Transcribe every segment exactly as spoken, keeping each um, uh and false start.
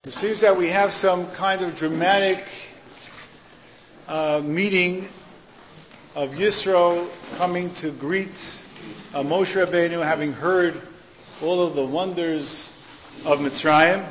It seems that we have some kind of dramatic uh, meeting of Yisro coming to greet uh, Moshe Rabbeinu, having heard all of the wonders of Mitzrayim.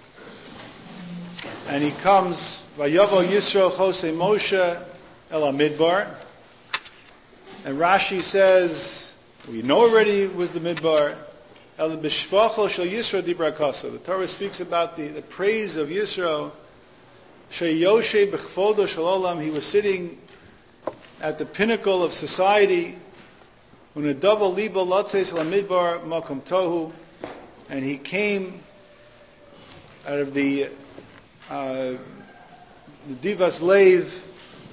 And he comes, Vayavo Yisro Chosei Moshe El HaMidbar. And Rashi says, we know already it was the Midbar. El Bishvacho Shel Yisro Dibra Kasa. The Torah speaks about the, the praise of Yisro. Sheyoshe B'chvodo Shel Olam. He was sitting at the pinnacle of society. Unadavo Libo Lotzeis El HaMidbar Makom Tohu. And he came out of the uh, the Divas Leiv,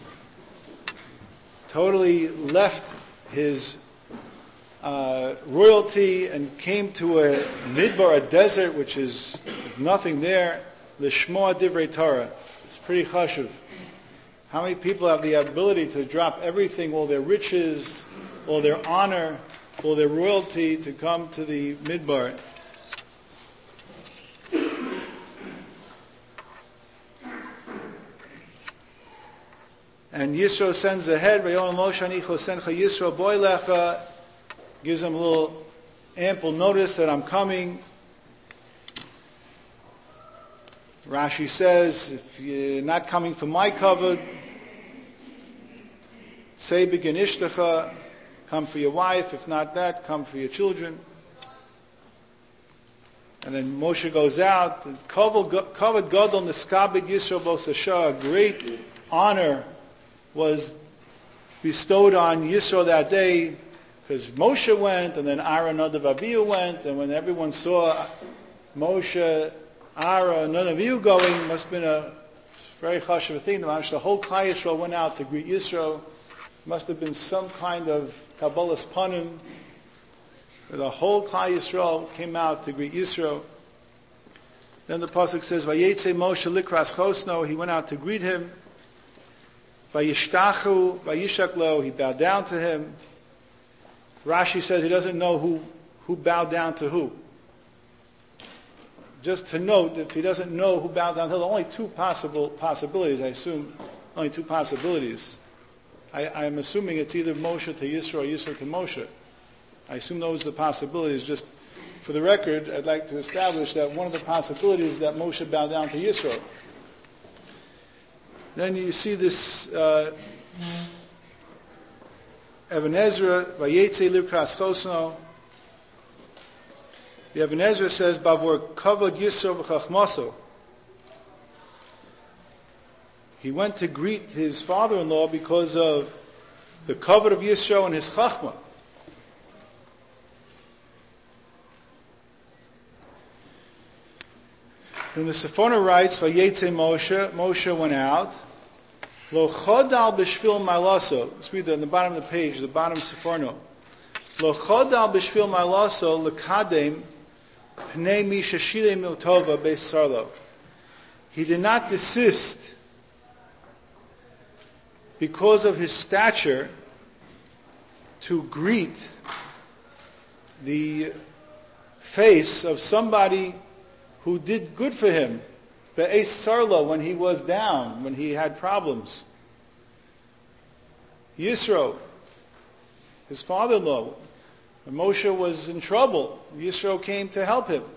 totally left his uh, royalty and came to a midbar, a desert, which is, is nothing there. L'shmoa divrei Torah. It's pretty chashuv. How many people have the ability to drop everything, all their riches, all their honor, all their royalty, to come to the midbar? And Yisro sends ahead, Yisro boilecha, gives him a little ample notice that I'm coming. Rashi says, if you're not coming for my kavod, say begin ishtecha, come for your wife. If not that, come for your children. And then Moshe goes out. Kavod gadol niskabed Yisro b'osasha, a great honor was bestowed on Yisro that day, because Moshe went, and then Aaron Nadav Avihu went, and when everyone saw Moshe, Aaron, Nadav Avihu going, must have been a very chashuv thing. The whole Klal Yisrael went out to greet Yisro. Must have been some kind of Kabbalas Panim. The whole Klal Yisrael came out to greet Yisro. Then the pasuk says, "Vayetze Moshe likras chosno." He went out to greet him. Vayishtachu, vayishaklo, he bowed down to him. Rashi says he doesn't know who, who bowed down to who. Just to note, if he doesn't know who bowed down to who, there are only two possible possibilities, I assume. Only two possibilities. I, I'm assuming it's either Moshe to Yisro or Yisro to Moshe. I assume those are the possibilities. Just for the record, I'd like to establish that one of the possibilities is that Moshe bowed down to Yisro. Then you see this uh, Even Ezra, Vayetze Livkras Chosno. The Even Ezra says, Bavor Kavod Yisro V'chachmaso. He went to greet his father-in-law because of the kavod of Yisro and his chachma. Then the Sephona writes, Vayetze Moshe, Moshe went out. Lo chodal b'shvil malaso. Let's read that on the bottom of the page, the bottom Sephona. Lo chodal b'shvil malaso l'kadem pnei mi shashile miltova be'sarlo. He did not desist because of his stature to greet the face of somebody who did good for him, be'es sarlo, when he was down, when he had problems. Yisro, his father-in-law, when Moshe was in trouble, Yisro came to help him.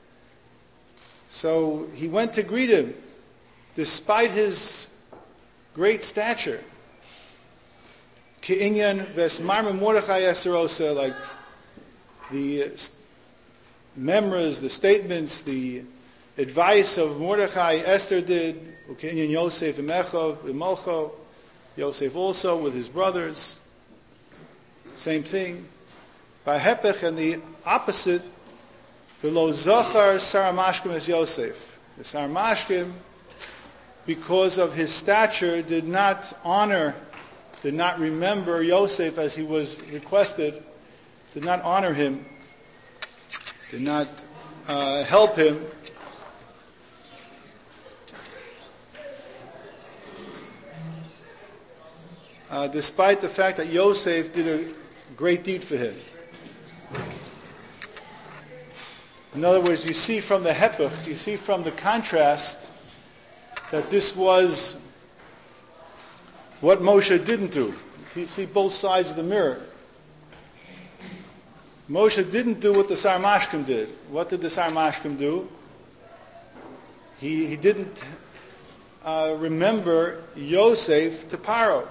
So he went to greet him, despite his great stature. Ke'inyan v'esmarma Mordechai Eserosa, like the memories, the statements, the advice of Mordechai, Esther did. Uke'inyan Yosef v'mecho v'malcho, Yosef also with his brothers. Same thing. By Hepech, and the opposite, v'lo zachar Saramashkim as Yosef. The Saramashkim, because of his stature, did not honor, did not remember Yosef as he was requested, did not honor him, did not uh, help him. Uh, despite the fact that Yosef did a great deed for him. In other words, you see from the hepech, you see from the contrast that this was what Moshe didn't do. You see both sides of the mirror. Moshe didn't do what the Sarmashkim did. What did the Sarmashkim do? He, he didn't uh, remember Yosef to Paro.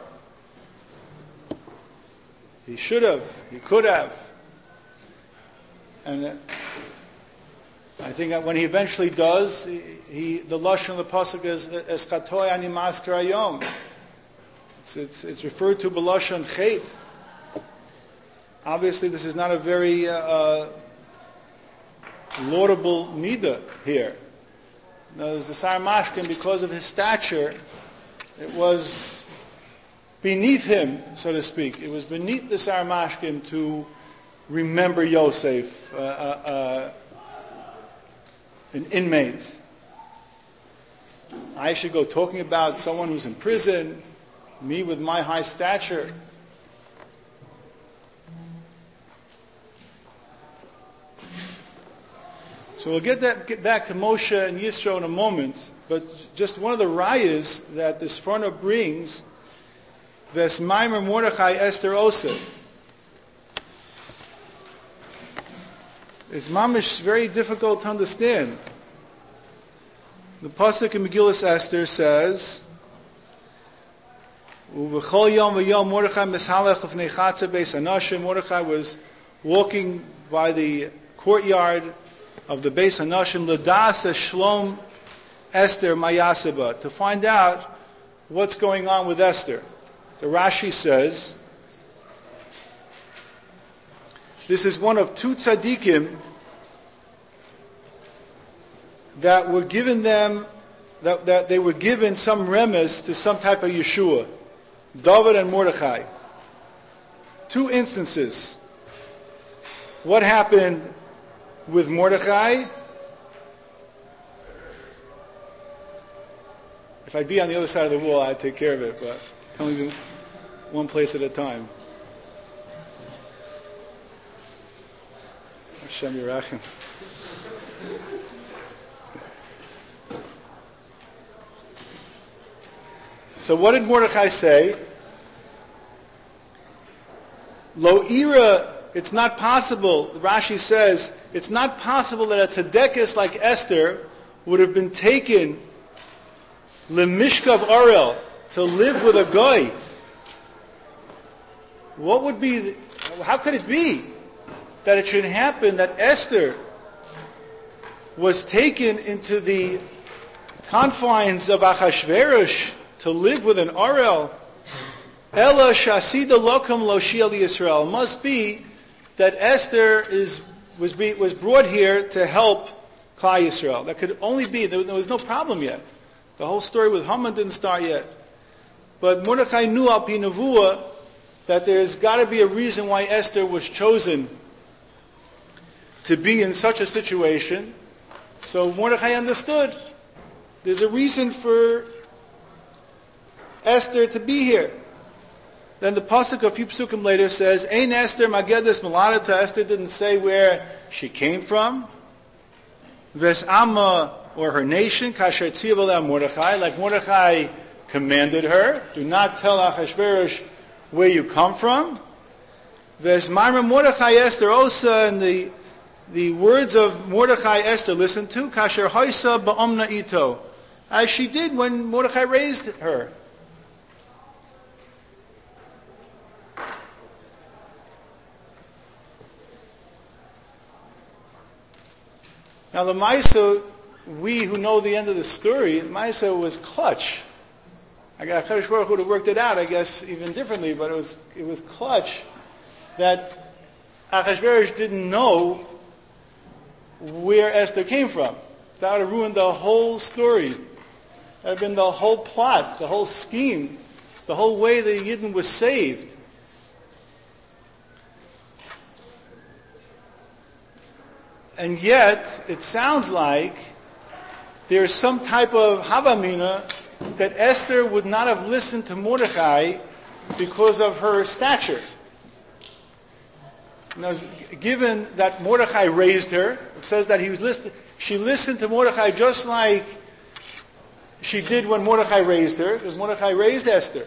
He should have. He could have. And uh, I think that when he eventually does, he, he the lashon of the pasuk is Eschatoi ani masker hayom. It's, it's, it's referred to b'lashon chet. Obviously, this is not a very uh, laudable nida here. Now, as the Sarmashkim, because of his stature, it was beneath him, so to speak. It was beneath the Sarmashkim to remember Yosef, uh, uh, uh, an inmate. I should go talking about someone who's in prison, me with my high stature. So we'll get that get back to Moshe and Yisro in a moment, but just one of the rayas that this Sforno brings, Ves Maimer Mordechai Esther Osa. It's mamish very difficult to understand. The pasuk in Megillas Esther says, "Uvechol yom v'yom Mordechai mishalech ufnei chatzer beis hanashim." Mordechai was walking by the courtyard of the Beis Hanashim, L'das Shlom Esther Mayaseba, to find out what's going on with Esther. So Rashi says, this is one of two tzaddikim that were given them, that, that they were given some remez to some type of Yeshua. David and Mordechai. Two instances. What happened with Mordechai? If I'd be on the other side of the wall, I'd take care of it, but only do one place at a time. Hashem Yerachim. So what did Mordechai say? Lo ira. It's not possible, Rashi says, it's not possible that a tzedekis like Esther would have been taken lemishkav arel, to live with a goy. What would be, the, how could it be that it should happen that Esther was taken into the confines of Achashverosh to live with an arel? Ella shasida lokam lo shiel Yisrael. Must be that Esther is was be, was brought here to help Klal Yisrael. That could only be, there, there was no problem yet. The whole story with Haman didn't start yet. But Mordechai knew al pi nevuah that there's got to be a reason why Esther was chosen to be in such a situation. So Mordechai understood. There's a reason for Esther to be here. Then the pasuk a few psukim later says, "Ein Esther magedes meladata." Esther didn't say where she came from. Ves amma, or her nation, kasher tziv aleh Mordechai, like Mordechai commanded her, do not tell Achashverosh where you come from. Ves marma Mordechai Esther osa, and the the words of Mordechai Esther listen to, kasher hoisa ba'omna ito, as she did when Mordechai raised her. Now the Maisa, we who know the end of the story, the Maisa was clutch. I got Kadosh Baruch Hu would have worked it out, I guess, even differently, but it was it was clutch that Achashverosh didn't know where Esther came from. That would have ruined the whole story. That would have been the whole plot, the whole scheme, the whole way the Yidden was saved. And yet, it sounds like there's some type of havamina that Esther would not have listened to Mordechai because of her stature. Now, given that Mordechai raised her, it says that he was listening. She listened to Mordechai just like she did when Mordechai raised her, because Mordechai raised Esther.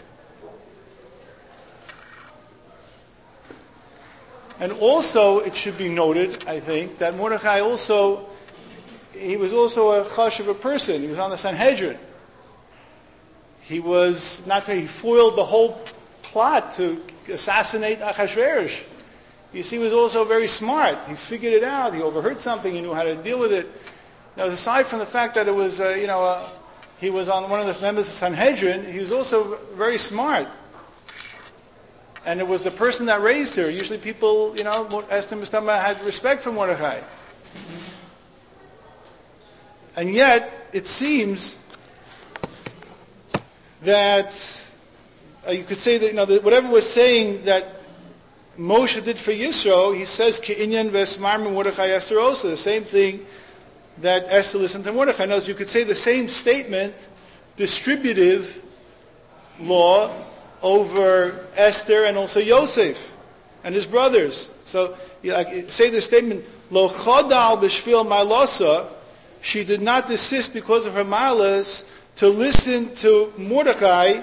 And also, it should be noted, I think, that Mordechai also, he was also a chashuv a person. He was on the Sanhedrin. He was, not that he foiled the whole plot to assassinate Achashverosh. You see, he was also very smart. He figured it out. He overheard something. He knew how to deal with it. Now, aside from the fact that it was, uh, you know, uh, he was on one of the members of Sanhedrin, he was also very smart. And it was the person that raised her. Usually people, you know, Esther Mistama had respect for Mordechai. And yet, it seems that, uh, you could say that, you know, that whatever was saying that Moshe did for Yisro, he says, Ke'inyan v'esmarmi Mordechai Esther also, the same thing that Esther listened to Mordechai. Now, you could say the same statement, distributive law, over Esther and also Yosef and his brothers. So, you know, like, say the statement, Lo chodal b'shvil marlosa, she did not desist because of her marlas to listen to Mordechai.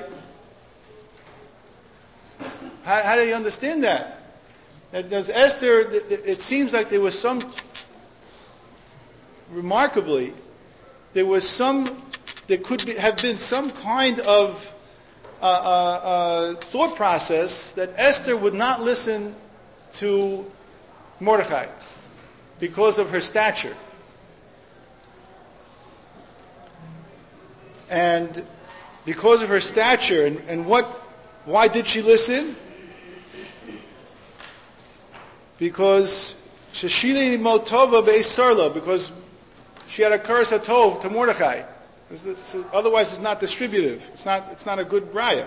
How, how do you understand that? That does Esther, it seems like there was some, remarkably, there was some, there could be, have been some kind of uh, uh, uh, thought process that Esther would not listen to Mordechai because of her stature. And because of her stature, and, and what, why did she listen? Because Sheshili Motova Beisarla, because she had a curse atov to Mordechai. It's, it's, otherwise, it's not distributive. It's not. It's not a good raya.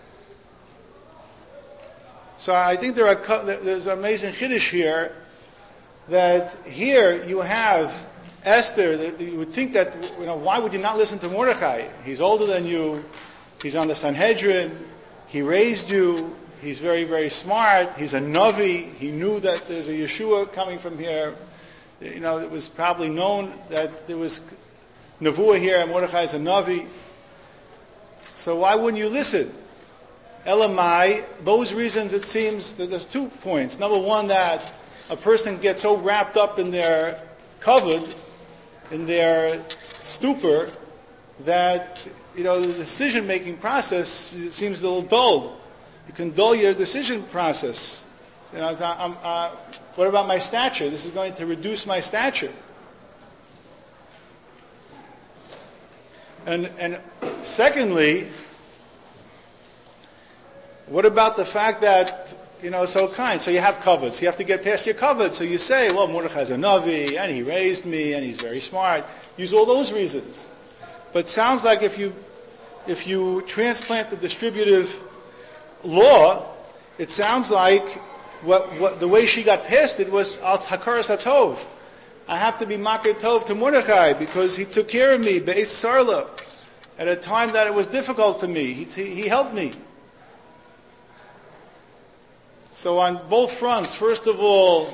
So I think there are there's an amazing chiddush here. That here you have Esther. That you would think that, you know, why would you not listen to Mordechai? He's older than you. He's on the Sanhedrin. He raised you. He's very, very smart. He's a Navi. He knew that there's a Yeshua coming from here. You know, it was probably known that there was Nevuah here, and Mordechai is a Navi. So why wouldn't you listen? Elamai, those reasons, it seems that there's two points. Number one, that a person gets so wrapped up in their kavod, in their stupor, that, you know, the decision-making process seems a little dulled. You can dull your decision process. You know, I'm, uh, what about my stature? This is going to reduce my stature. And, and secondly, what about the fact that, you know, so kind? So you have kavod. So you have to get past your kavod. So you say, well, Mordechai is a Navi, and he raised me, and he's very smart. Use all those reasons. But it sounds like if you, if you transplant the distributive law, it sounds like what, what the way she got past it was al hakaras hatov. I have to be makir tov to Mordechai because he took care of me be'es sarla at a time that it was difficult for me. He, he helped me. So on both fronts, first of all,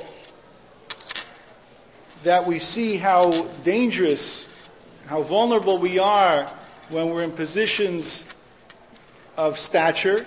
that we see how dangerous, how vulnerable we are when we're in positions of stature.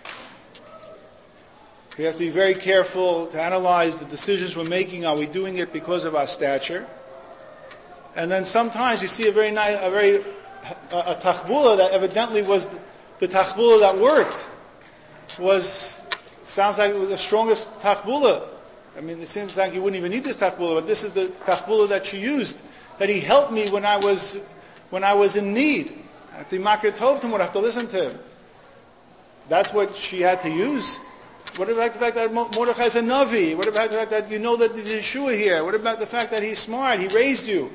We have to be very careful to analyze the decisions we're making. Are we doing it because of our stature? And then sometimes you see a very nice, a very a, a tachbula that evidently was the, the tachbula that worked. Was sounds like it was the strongest tachbula. I mean, it seems like you wouldn't even need this tachbula, but this is the tachbula that she used. That he helped me when I was when I was in need. I have to be makir tov to him. I have to listen to him. That's what she had to use. What about the fact that Mordechai is a Navi? What about the fact that you know that there's Yeshua here? What about the fact that he's smart? He raised you.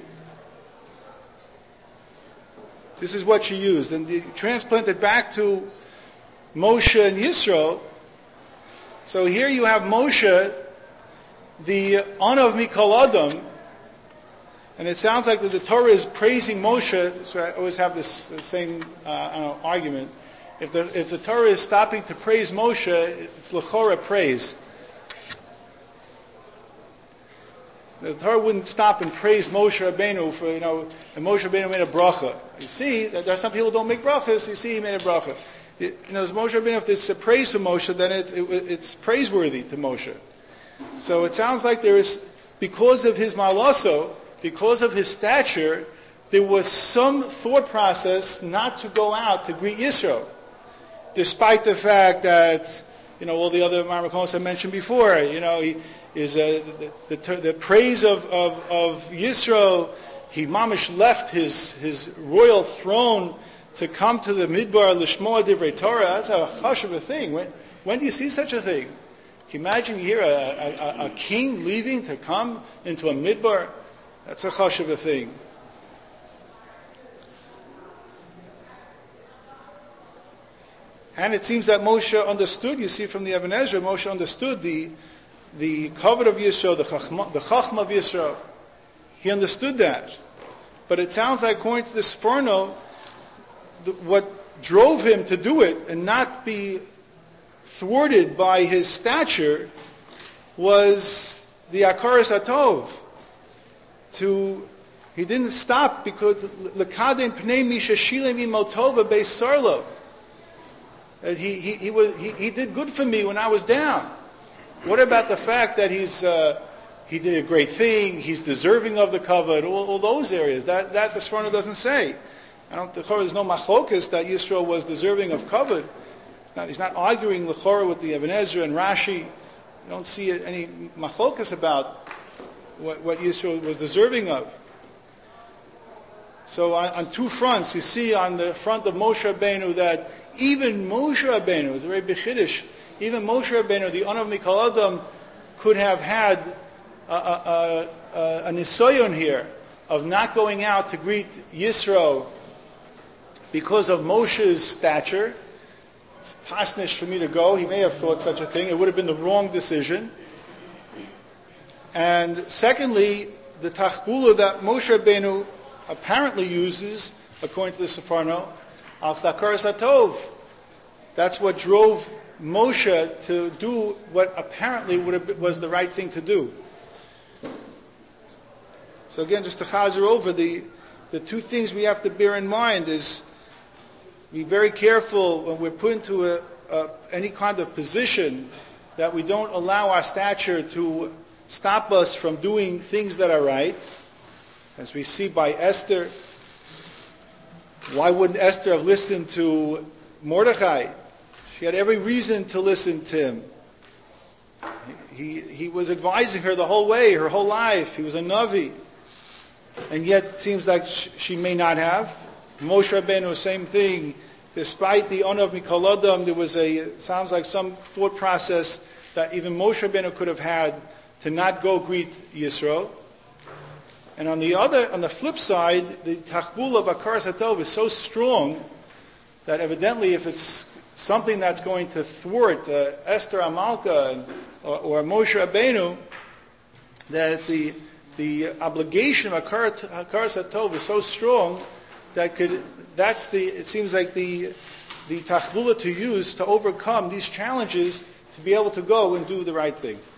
This is what she used. And the, transplanted back to Moshe and Yisro. So here you have Moshe, the honor of Mikol Adam. And it sounds like that the Torah is praising Moshe. So I always have this same uh, I don't know, argument. If the if the Torah is stopping to praise Moshe, it's l'chora praise. The Torah wouldn't stop and praise Moshe Rabbeinu for, you know, and Moshe Rabbeinu made a bracha. You see, there are some people who don't make brachas, you see he made a bracha. You know, as Moshe Rabbeinu, if it's a praise for Moshe, then it, it, it's praiseworthy to Moshe. So it sounds like there is, because of his malaso, because of his stature, there was some thought process not to go out to greet Yisro, despite the fact that, you know, all the other Marmakonos I mentioned before, you know, he is uh, the, the, the praise of, of, of Yisro. He mamish left his, his royal throne to come to the Midbar Lishmoa Divrei Torah. That's a hush of a thing. When, when do you see such a thing? Can you imagine you hear a, a, a king leaving to come into a Midbar? That's a hush of a thing. And it seems that Moshe understood, you see from the Even Ezra, Moshe understood the the covet of Yisro, the chachma, the chachma of Yisro. He understood that. But it sounds like, according to the Sforno, the, what drove him to do it and not be thwarted by his stature was the Akaras Atov. To, he didn't stop because L'kadem pnei mishashilem imotova beis sarlo. He, he, he, was, he, he did good for me when I was down. What about the fact that he's uh, he did a great thing, he's deserving of the covet, all, all those areas? That that the Sforno doesn't say. I don't. There's no machlokas that Yisro was deserving of covet. He's not, he's not arguing l'chora with the Even Ezra and Rashi. You don't see any machlokas about what, what Yisro was deserving of. So on, on two fronts, you see on the front of Moshe Rabbeinu that even Moshe Rabbeinu is a very bechiddush. Even Moshe Rabbeinu, the Anav Mikol Adam, could have had a, a, a, a nisoyon here of not going out to greet Yisro because of Moshe's stature. It's pasnish for me to go. He may have thought such a thing. It would have been the wrong decision. And secondly, the tachbula that Moshe Rabbeinu apparently uses, according to the Sforno, al stakaras atov. That's what drove Moshe to do what apparently would have been, was the right thing to do. So again, just to chazer over, the the two things we have to bear in mind is be very careful when we're put into a, a, any kind of position that we don't allow our stature to stop us from doing things that are right. As we see by Esther, why wouldn't Esther have listened to Mordechai? She had every reason to listen to him. He, he was advising her the whole way, her whole life. He was a Navi. And yet it seems like she may not have. Moshe Rabbeinu, same thing. Despite the honor of Mikol Adam, there was a, it sounds like some thought process that even Moshe Rabbeinu could have had to not go greet Yisro. And on the other, on the flip side, the tachbul of Akaras Hatov is so strong that evidently if it's something that's going to thwart uh, Esther Amalka and, or, or Moshe Rabbeinu, that the the obligation of Akaras Hatov is so strong that could that's the it seems like the the tachbula to use to overcome these challenges to be able to go and do the right thing.